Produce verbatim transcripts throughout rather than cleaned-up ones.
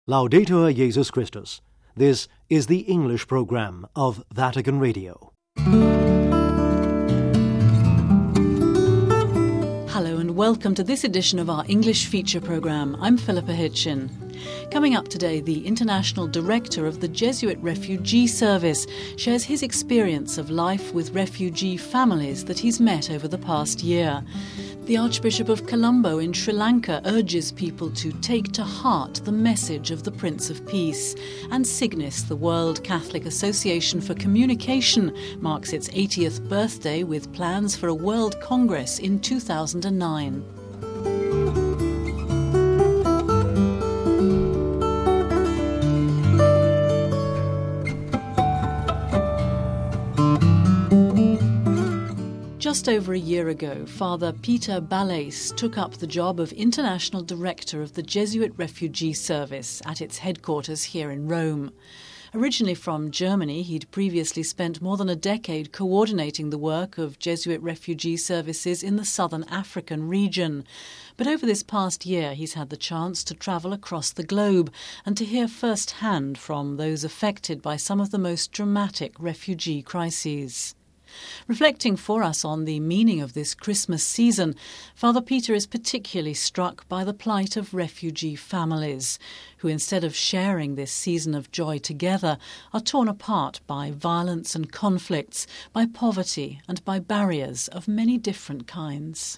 Laudetur Jesus Christus. This is the English program of Vatican Radio. Hello and welcome to this edition of our English feature program. I'm Philippa Hitchin. Coming up today, the International Director of the Jesuit Refugee Service shares his experience of life with refugee families that he's met over the past year. The Archbishop of Colombo in Sri Lanka urges people to take to heart the message of the Prince of Peace. And Cygnus, the World Catholic Association for Communication, marks its eightieth birthday with plans for a World Congress in two thousand nine. Just over a year ago, Father Peter Balais took up the job of International Director of the Jesuit Refugee Service at its headquarters here in Rome. Originally from Germany, he'd previously spent more than a decade coordinating the work of Jesuit refugee services in the southern African region. But over this past year, he's had the chance to travel across the globe and to hear firsthand from those affected by some of the most dramatic refugee crises. Reflecting for us on the meaning of this Christmas season, Father Peter is particularly struck by the plight of refugee families, who instead of sharing this season of joy together, are torn apart by violence and conflicts, by poverty and by barriers of many different kinds.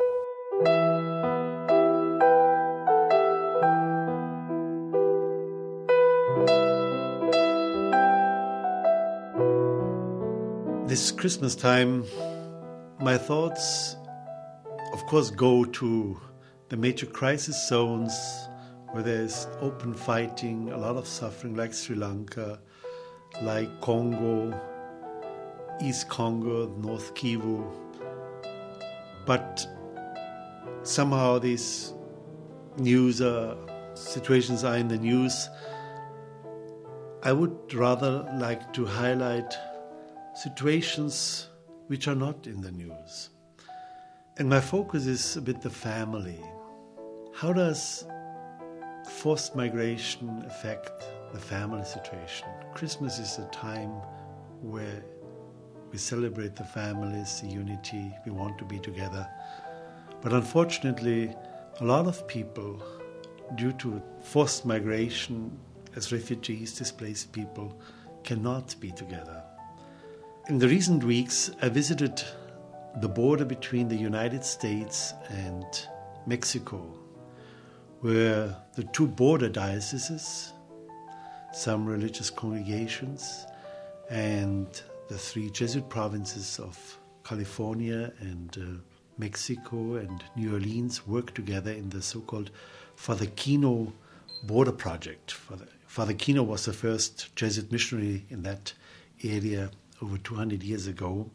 This Christmas time, my thoughts, of course, go to the major crisis zones where there's open fighting, a lot of suffering, like Sri Lanka, like Congo, East Congo, North Kivu. But somehow these news uh, situations are in the news. I would rather like to highlight situations which are not in the news. And my focus is a bit the family. How does forced migration affect the family situation? Christmas is a time where we celebrate the families, the unity, we want to be together. But unfortunately, a lot of people, due to forced migration as refugees, displaced people, cannot be together. In the recent weeks, I visited the border between the United States and Mexico, where the two border dioceses, some religious congregations, and the three Jesuit provinces of California and uh, Mexico and New Orleans work together in the so-called Father Kino border project. Father, Father Kino was the first Jesuit missionary in that area over two hundred years ago.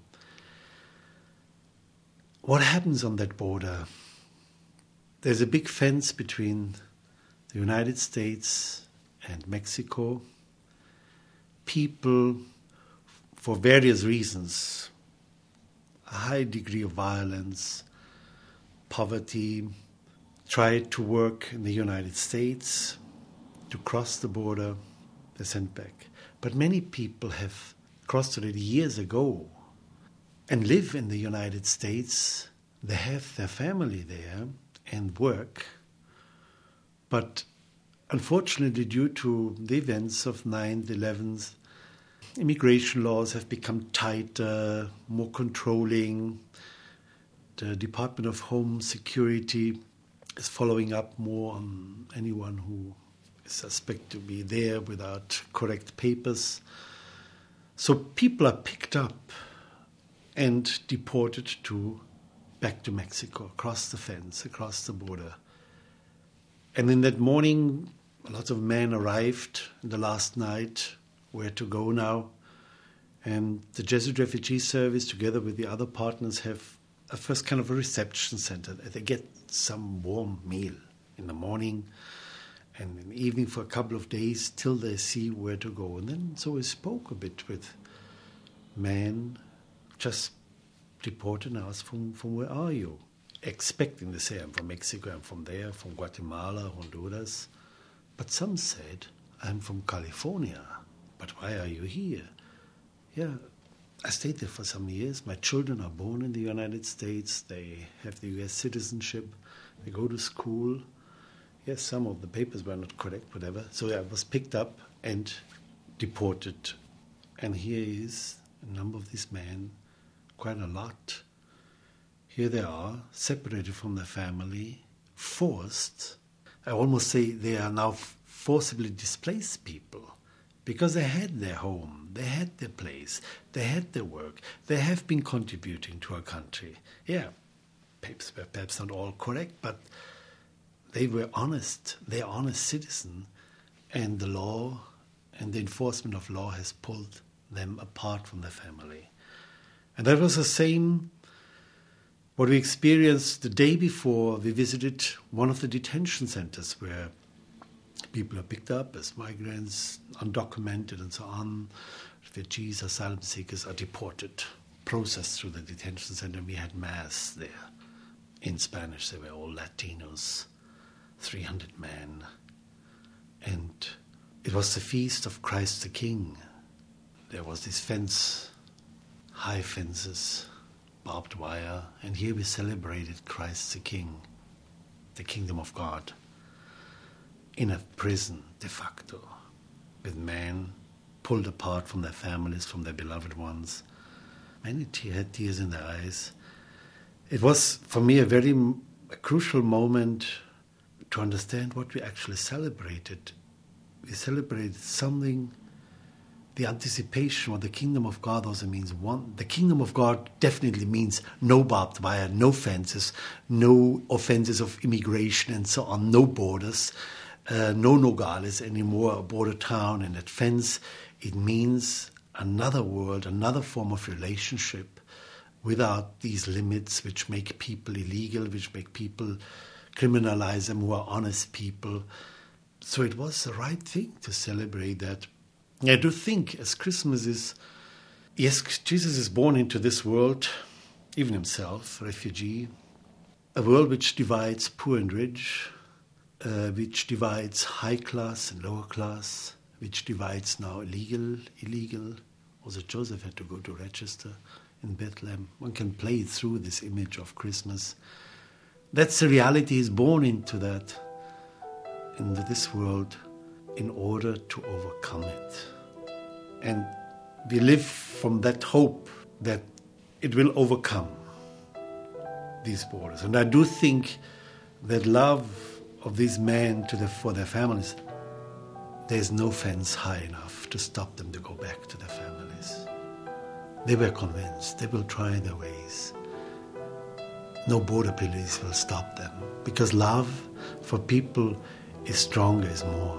What happens on that border? There's a big fence between the United States and Mexico. People, for various reasons, a high degree of violence, poverty, try to work in the United States. To cross the border, they're sent back. But many people have crossed already years ago and live in the United States. They have their family there and work. But unfortunately, due to the events of nine eleven, immigration laws have become tighter, more controlling. The Department of Home Security is following up more on anyone who is suspected to be there without correct papers. So people are picked up and deported to back to Mexico, across the fence, across the border. And in that morning, lots of men arrived in the last night, where to go now. And the Jesuit Refugee Service, together with the other partners, have a first kind of a reception center. They get some warm meal in the morning and in the evening for a couple of days till they see where to go. And then so we spoke a bit with men just deported and asked from, from where are you? Expecting to say I'm from Mexico, I'm from there, from Guatemala, Honduras. But some said, I'm from California. But why are you here? Yeah, I stayed there for some years. My children are born in the United States. They have the U S citizenship. They go to school. Yes, some of the papers were not correct, whatever. So I was picked up and deported. And here is a number of these men, quite a lot. Here they are, separated from their family, forced. I almost say they are now forcibly displaced people because they had their home, they had their place, they had their work, they have been contributing to our country. Yeah, papers were perhaps not all correct, but they were honest, they are honest citizens, and the law and the enforcement of law has pulled them apart from their family. And that was the same what we experienced the day before we visited one of the detention centers where people are picked up as migrants, undocumented and so on. Refugees, asylum seekers are deported, processed through the detention center. We had mass there. In Spanish, they were all Latinos, three hundred men. And it was the feast of Christ the King. There was this fence, high fences, barbed wire, and here we celebrated Christ the King, the kingdom of God, in a prison de facto, with men pulled apart from their families, from their beloved ones. Many had tears in their eyes. It was, for me, a very a crucial moment to understand what we actually celebrated. We celebrated something. The anticipation of the kingdom of God also means one. The kingdom of God definitely means no barbed wire, no fences, no offenses of immigration and so on, no borders, uh, no Nogales anymore, a border town and that fence. It means another world, another form of relationship without these limits which make people illegal, which make people criminalize them who are honest people. So it was the right thing to celebrate that. I do think, as Christmas is, yes, Jesus is born into this world, even himself, refugee, a world which divides poor and rich, uh, which divides high class and lower class, which divides now illegal, illegal. Also Joseph had to go to register in Bethlehem. One can play through this image of Christmas. That's the reality. He's born into that, into this world, in order to overcome it. And we live from that hope that it will overcome these borders. And I do think that love of these men to the, for their families, there's no fence high enough to stop them to go back to their families. They were convinced they will try their ways. No border police will stop them, because love for people is stronger, is more.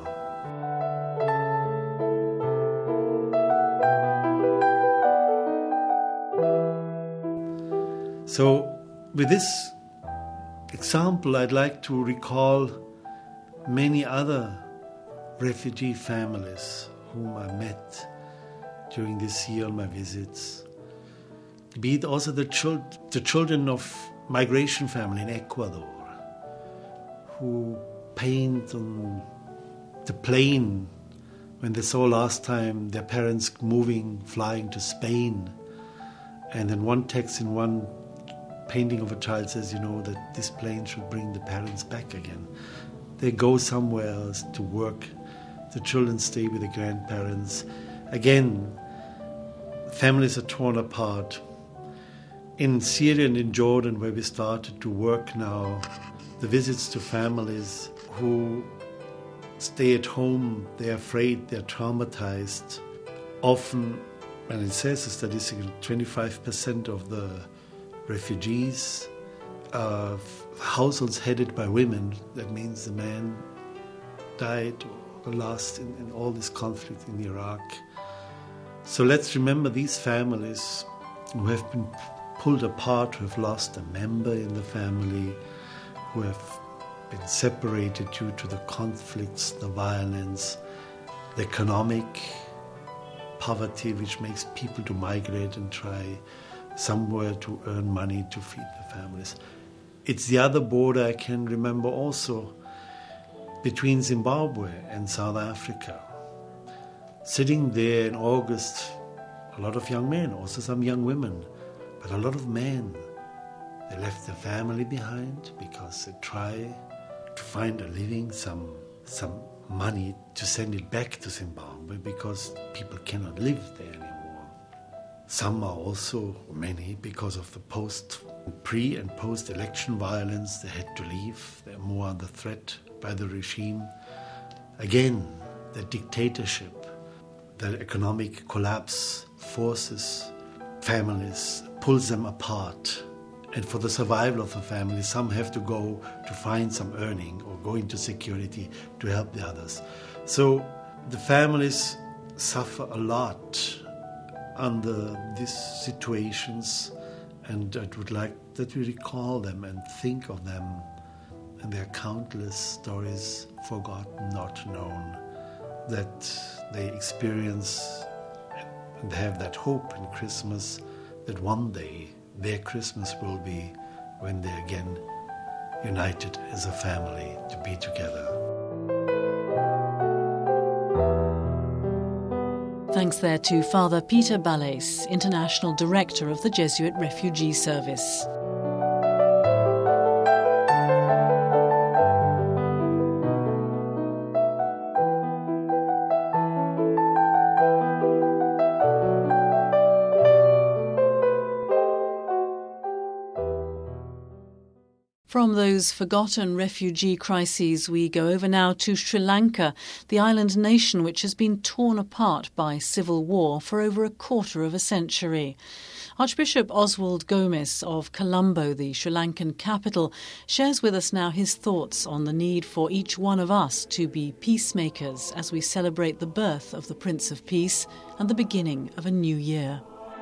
So, with this example, I'd like to recall many other refugee families whom I met during this year on my visits. Be it also the, chil- the children of migration family in Ecuador who paint on the plane when they saw last time their parents moving, flying to Spain. And then one text in one painting of a child says, you know, that this plane should bring the parents back again. They go somewhere else to work. The children stay with the grandparents. Again, families are torn apart. In Syria and in Jordan, where we started to work now, the visits to families who stay at home, they're afraid, they're traumatized. Often, and it says the statistic, twenty-five percent of the refugees are households headed by women. That means the man died or lost in, in all this conflict in Iraq. So let's remember these families who have been pulled apart, who have lost a member in the family, who have been separated due to the conflicts, the violence, the economic poverty which makes people to migrate and try somewhere to earn money to feed their families. It's the other border I can remember also between Zimbabwe and South Africa. sitting there in August, a lot of young men, also some young women, but a lot of men. They left their family behind because they try to find a living, some some money to send it back to Zimbabwe because people cannot live there anymore. Some are also, many, because of the post, pre and post-election violence, they had to leave. They're more under threat by the regime. Again, the dictatorship, the economic collapse forces families, pulls them apart. And for the survival of the family, some have to go to find some earning or go into security to help the others. So the families suffer a lot under these situations, and I would like that we recall them and think of them and their countless stories forgotten, not known, that they experience and have that hope in Christmas that one day their Christmas will be when they're again united as a family to be together. Thanks there to Father Peter Balais, International Director of the Jesuit Refugee Service. From those forgotten refugee crises, we go over now to Sri Lanka, the island nation which has been torn apart by civil war for over a quarter of a century. Archbishop Oswald Gomes of Colombo, the Sri Lankan capital, shares with us now his thoughts on the need for each one of us to be peacemakers as we celebrate the birth of the Prince of Peace and the beginning of a new year.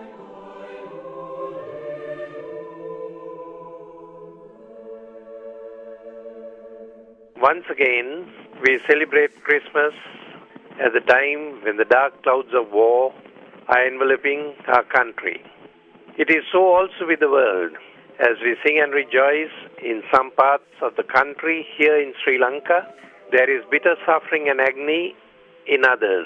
Once again, we celebrate Christmas at the time when the dark clouds of war are enveloping our country. It is so also with the world. As we sing and rejoice in some parts of the country, here in Sri Lanka, there is bitter suffering and agony in others.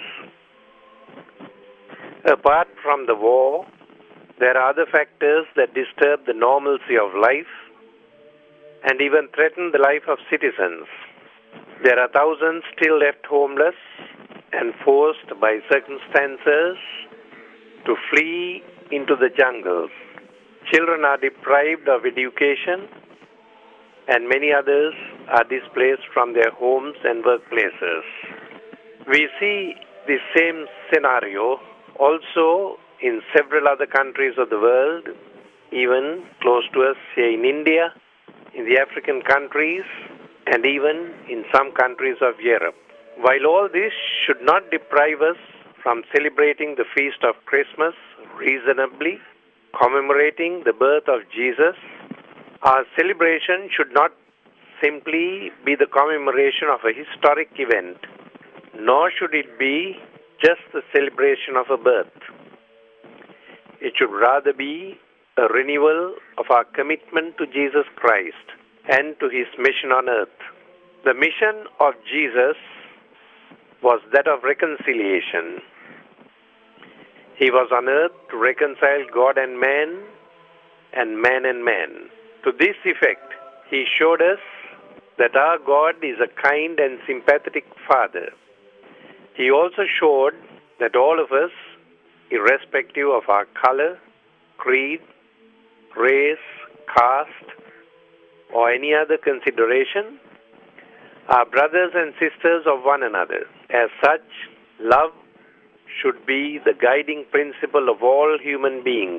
Apart from the war, there are other factors that disturb the normalcy of life and even threaten the life of citizens. There are thousands still left homeless and forced by circumstances to flee into the jungles. Children are deprived of education, and many others are displaced from their homes and workplaces. We see the same scenario also in several other countries of the world, even close to us here in India, in the African countries, and even in some countries of Europe. While all this should not deprive us from celebrating the feast of Christmas reasonably, commemorating the birth of Jesus, our celebration should not simply be the commemoration of a historic event, nor should it be just the celebration of a birth. It should rather be a renewal of our commitment to Jesus Christ and to his mission on earth. The mission of Jesus was that of reconciliation. He was on earth to reconcile God and man, and man and man. To this effect, he showed us that our God is a kind and sympathetic Father. He also showed that all of us, irrespective of our color, creed, race, caste, or any other consideration, are brothers and sisters of one another. As such, love should be the guiding principle of all human beings.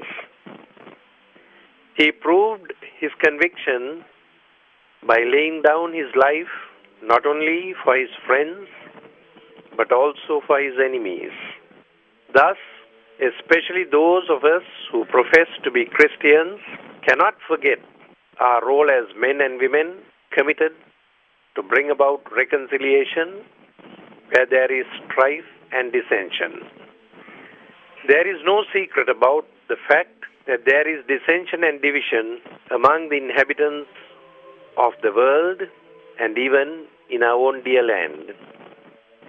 He proved his conviction by laying down his life not only for his friends, but also for his enemies. Thus, especially those of us who profess to be Christians cannot forget our role as men and women committed to bring about reconciliation where there is strife and dissension. There is no secret about the fact that there is dissension and division among the inhabitants of the world and even in our own dear land.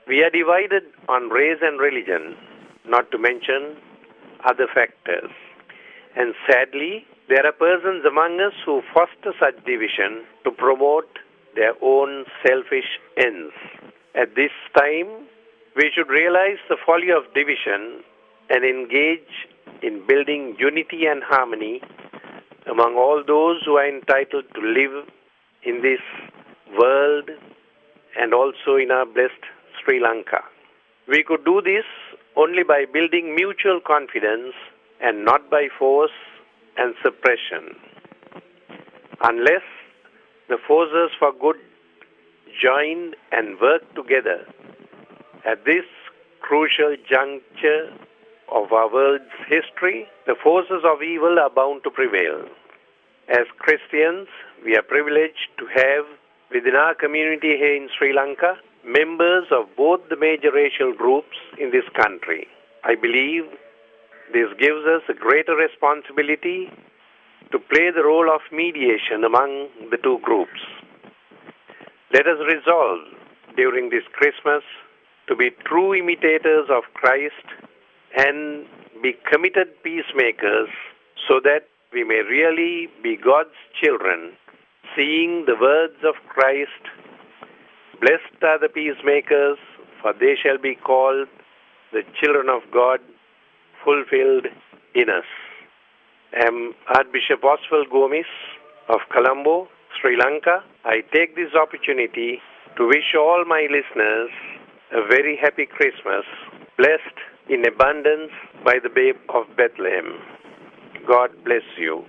We are divided on race and religion, not to mention other factors. And sadly, there are persons among us who foster such division to promote their own selfish ends. At this time, we should realize the folly of division and engage in building unity and harmony among all those who are entitled to live in this world and also in our blessed Sri Lanka. We could do this only by building mutual confidence and not by force and suppression. Unless the forces for good join and work together at this crucial juncture of our world's history, the forces of evil are bound to prevail. As Christians, we are privileged to have within our community here in Sri Lanka members of both the major racial groups in this country. I believe this gives us a greater responsibility to play the role of mediation among the two groups. Let us resolve during this Christmas to be true imitators of Christ and be committed peacemakers so that we may really be God's children, seeing the words of Christ, "Blessed are the peacemakers, for they shall be called the children of God," fulfilled in us. I am Archbishop Oswald Gomes of Colombo, Sri Lanka. I take this opportunity to wish all my listeners a very happy Christmas, blessed in abundance by the babe of Bethlehem. God bless you.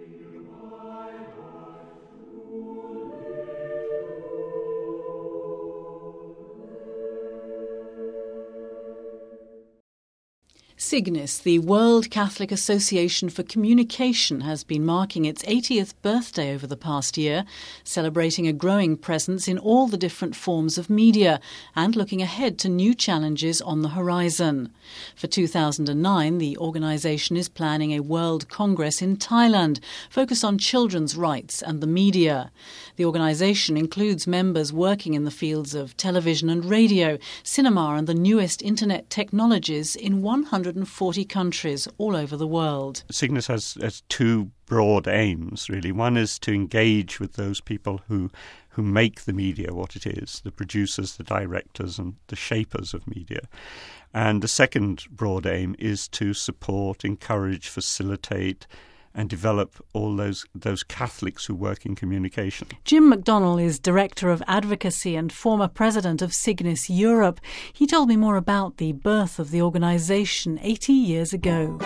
Cygnus, the World Catholic Association for Communication, has been marking its eightieth birthday over the past year, celebrating a growing presence in all the different forms of media and looking ahead to new challenges on the horizon. For two thousand nine, the organisation is planning a World Congress in Thailand, focused on children's rights and the media. The organisation includes members working in the fields of television and radio, cinema and the newest internet technologies in one hundred forty countries all over the world. Cygnus has, has two broad aims, really. One is to engage with those people who who make the media what it is, the producers, the directors and the shapers of media. And the second broad aim is to support, encourage, facilitate and develop all those those Catholics who work in communication. Jim McDonnell is Director of Advocacy and former President of Cygnus Europe. He told me more about the birth of the organisation eighty years ago.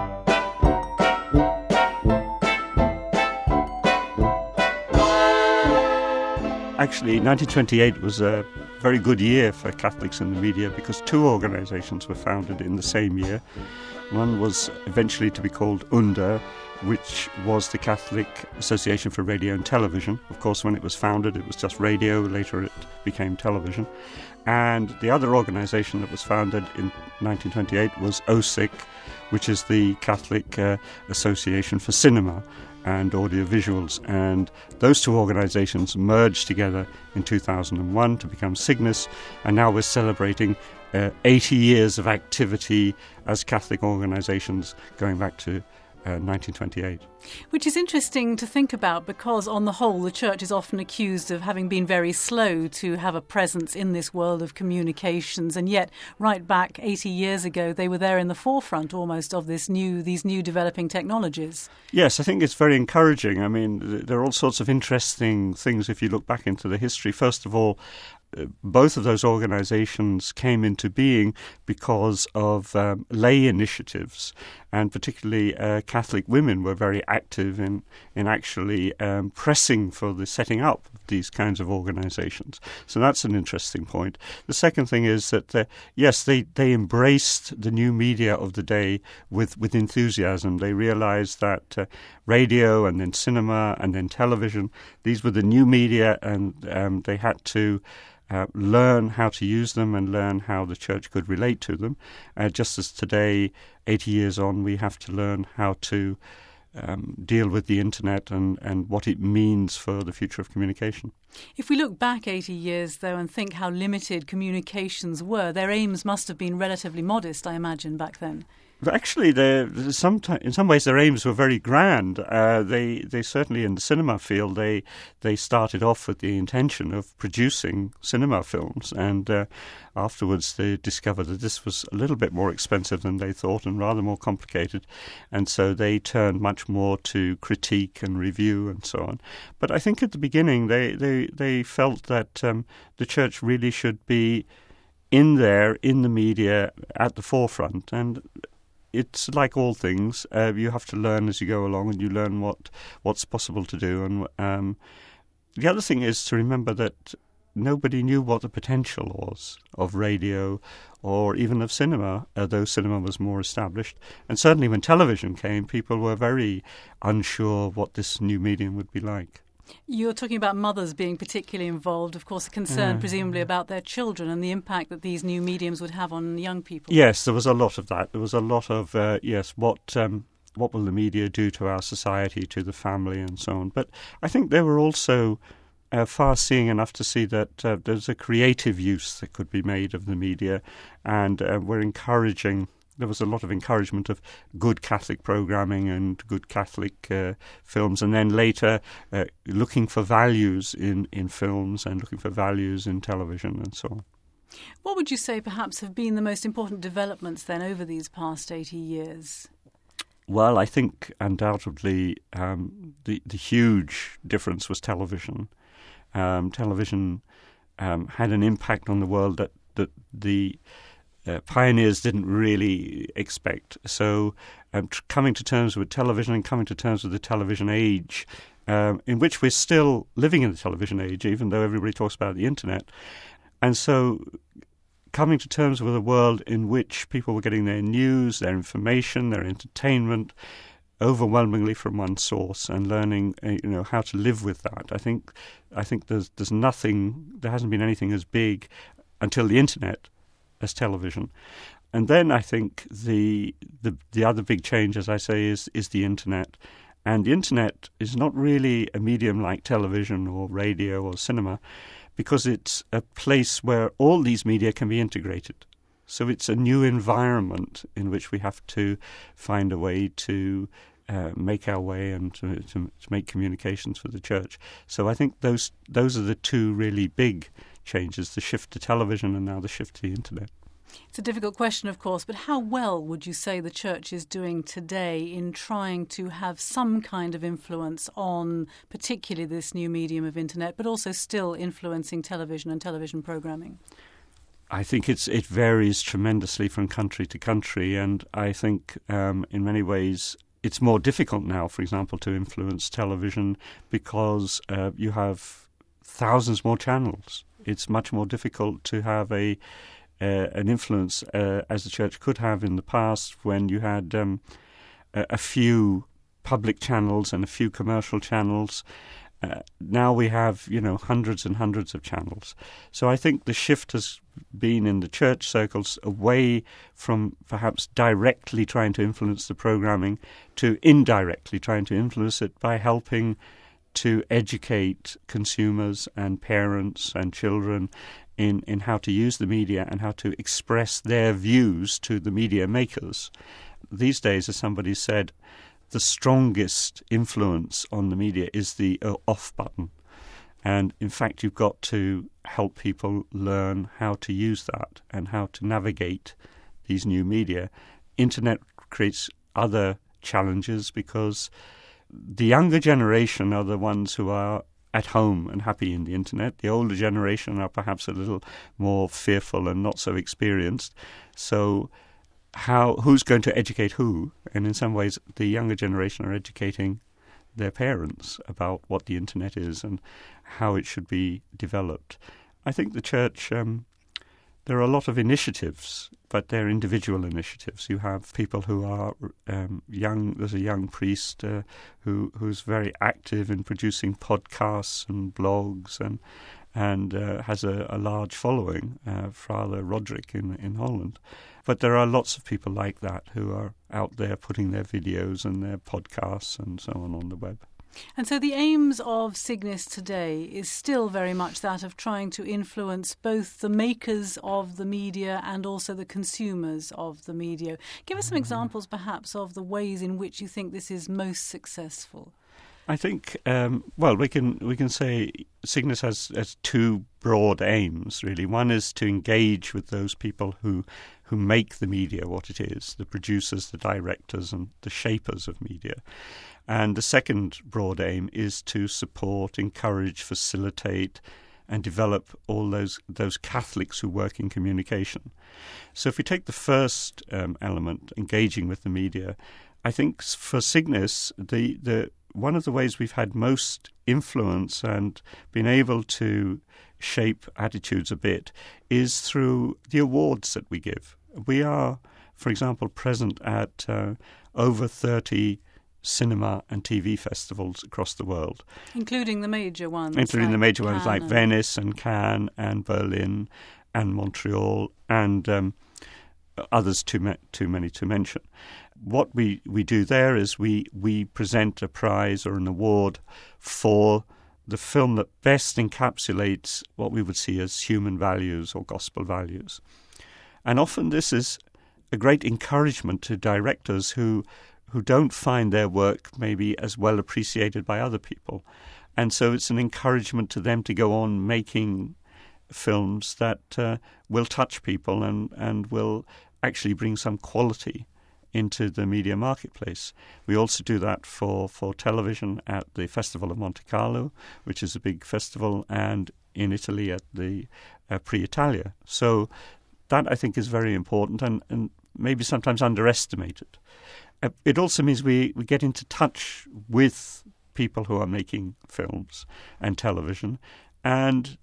Actually, nineteen twenty-eight was a very good year for Catholics in the media because two organisations were founded in the same year. One was eventually to be called U N D A, which was the Catholic Association for Radio and Television. Of course, when it was founded, it was just radio. Later, it became television. And the other organisation that was founded in nineteen twenty-eight was O S I C, which is the Catholic uh, Association for Cinema and Audiovisuals. And those two organisations merged together in two thousand one to become Cygnus, and now we're celebrating uh, eighty years of activity as Catholic organisations going back to Uh, nineteen twenty-eight. Which is interesting to think about because, on the whole, the Church is often accused of having been very slow to have a presence in this world of communications, and yet, right back eighty years ago, they were there in the forefront almost of this new, these new developing technologies. Yes, I think it's very encouraging. I mean, th- there are all sorts of interesting things if you look back into the history. First of all, Uh, both of those organisations came into being because of um, lay initiatives, and particularly uh, Catholic women were very active in, in actually um, pressing for the setting up of these kinds of organisations. So that's an interesting point. The second thing is that, uh, yes, they, they embraced the new media of the day with, with enthusiasm. They realised that uh, radio and then cinema and then television, these were the new media, and um, they had to Uh, learn how to use them and learn how the Church could relate to them. Uh, just as today, eighty years on, we have to learn how to um, deal with the internet and, and what it means for the future of communication. If we look back eighty years, though, and think how limited communications were, their aims must have been relatively modest, I imagine, back then. Actually, sometimes, in some ways, their aims were very grand. Uh, they, they certainly, in the cinema field, they they started off with the intention of producing cinema films, and uh, afterwards they discovered that this was a little bit more expensive than they thought and rather more complicated, and so they turned much more to critique and review and so on. But I think at the beginning they they, they felt that um, the church really should be in there, in the media, at the forefront, and it's like all things. Uh, you have to learn as you go along, and you learn what what's possible to do. And um, the other thing is to remember that nobody knew what the potential was of radio or even of cinema, although cinema was more established. And certainly when television came, people were very unsure what this new medium would be like. You're talking about mothers being particularly involved, of course, a concern yeah. presumably about their children and the impact that these new mediums would have on young people. Yes, there was a lot of that. There was a lot of, uh, yes, what um, what will the media do to our society, to the family and so on. But I think they were also uh, far-seeing enough to see that uh, there's a creative use that could be made of the media, and uh, we're encouraging. There was a lot of encouragement of good Catholic programming and good Catholic uh, films, and then later uh, looking for values in, in films and looking for values in television and so on. What would you say perhaps have been the most important developments then over these past eighty years? Well, I think undoubtedly um, the, the huge difference was television. Um, television um, had an impact on the world that, that the Uh, pioneers didn't really expect. So um, tr- coming to terms with television and coming to terms with the television age, um, in which we're still living in the television age, even though everybody talks about the internet. And so coming to terms with a world in which people were getting their news, their information, their entertainment overwhelmingly from one source, and learning uh, you know, how to live with that. I think I think there's there's nothing, there hasn't been anything as big until the internet as television. And then I think the, the the other big change, as I say, is is the internet. And the internet is not really a medium like television or radio or cinema, because it's a place where all these media can be integrated. So it's a new environment in which we have to find a way to uh, make our way and to, to, to make communications for the church. So I think those those are the two really big changes, the shift to television and now the shift to the internet. It's a difficult question, of course, but how well would you say the church is doing today in trying to have some kind of influence on particularly this new medium of internet, but also still influencing television and television programming? I think it's it varies tremendously from country to country, and I think um, in many ways it's more difficult now, for example, to influence television because uh, you have thousands more channels. It's much more difficult to have a uh, an influence uh, as the church could have in the past when you had um, a, a few public channels and a few commercial channels. Uh, now we have, you know, hundreds and hundreds of channels. So I think the shift has been in the church circles away from perhaps directly trying to influence the programming to indirectly trying to influence it by helping to educate consumers and parents and children in, in how to use the media and how to express their views to the media makers. These days, as somebody said, the strongest influence on the media is the uh, off button. And in fact, you've got to help people learn how to use that and how to navigate these new media. Internet creates other challenges because the younger generation are the ones who are at home and happy in the internet. The older generation are perhaps a little more fearful and not so experienced. So how who's going to educate who? And in some ways, the younger generation are educating their parents about what the internet is and how it should be developed. I think the church, um, there are a lot of initiatives, but they're individual initiatives. You have people who are um, young. There's a young priest uh, who who's very active in producing podcasts and blogs, and and uh, has a, a large following, uh, Father Roderick in, in Holland. But there are lots of people like that who are out there putting their videos and their podcasts and so on on the web. And so the aims of Cygnus today is still very much that of trying to influence both the makers of the media and also the consumers of the media. Give us some examples, perhaps, of the ways in which you think this is most successful. I think, um, well, we can we can say Cygnus has, has two broad aims, really. One is to engage with those people who who make the media what it is, the producers, the directors, and the shapers of media. And the second broad aim is to support, encourage, facilitate, and develop all those those Catholics who work in communication. So if we take the first um, element, engaging with the media, I think for Cygnus, the, the one of the ways we've had most influence and been able to shape attitudes a bit is through the awards that we give. We are, for example, present at uh, over thirty cinema and T V festivals across the world. Including the major ones. Including like the major Cannes ones like and Venice and Cannes and Berlin and Montreal and um, others too, ma- too many to mention. What we, we do there is we, we present a prize or an award for the film that best encapsulates what we would see as human values or gospel values. And often this is a great encouragement to directors who who don't find their work maybe as well appreciated by other people. And so it's an encouragement to them to go on making films that uh, will touch people and, and will actually bring some quality into the media marketplace. We also do that for, for television at the Festival of Monte Carlo, which is a big festival, and in Italy at the uh, Prix Italia. So that, I think, is very important and, and maybe sometimes underestimated. It also means we, we get into touch with people who are making films and television, and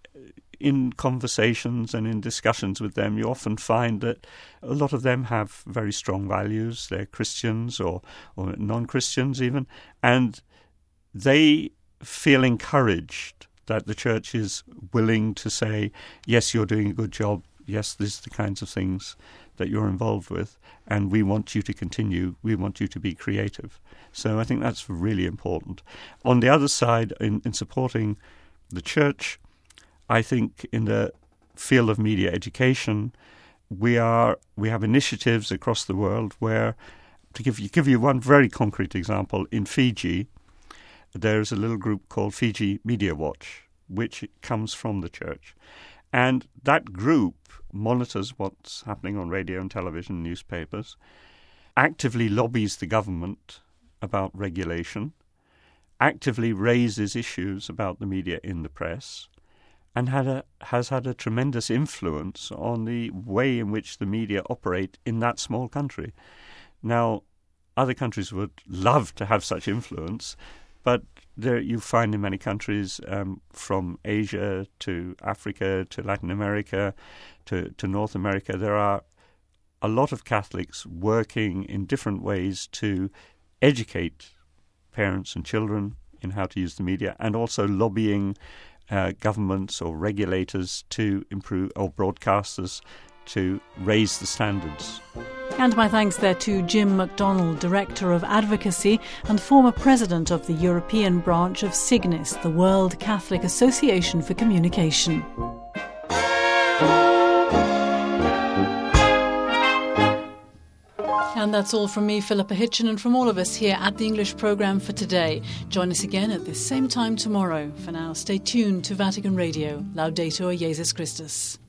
in conversations and in discussions with them, you often find that a lot of them have very strong values. They're Christians or, or non-Christians even, and they feel encouraged that the church is willing to say, yes, you're doing a good job, yes, these are the kinds of things that you're involved with, and we want you to continue, we want you to be creative. So I think that's really important. On the other side, in, in supporting the church, I think in the field of media education, we are we have initiatives across the world where, to give you, give you one very concrete example, in Fiji, there's a little group called Fiji Media Watch, which comes from the church. And that group monitors what's happening on radio and television, newspapers, actively lobbies the government about regulation, actively raises issues about the media in the press, and had a, has had a tremendous influence on the way in which the media operate in that small country. Now, other countries would love to have such influence, but there you find in many countries, um, from Asia to Africa to Latin America to, to North America, there are a lot of Catholics working in different ways to educate parents and children in how to use the media, and also lobbying uh, governments or regulators to improve, or broadcasters to raise the standards. And my thanks there to Jim MacDonald, Director of Advocacy and former President of the European branch of Cygnus, the World Catholic Association for Communication. And that's all from me, Philippa Hitchen, and from all of us here at the English programme for today. Join us again at this same time tomorrow. For now, stay tuned to Vatican Radio. Laudetur Jesus Christus.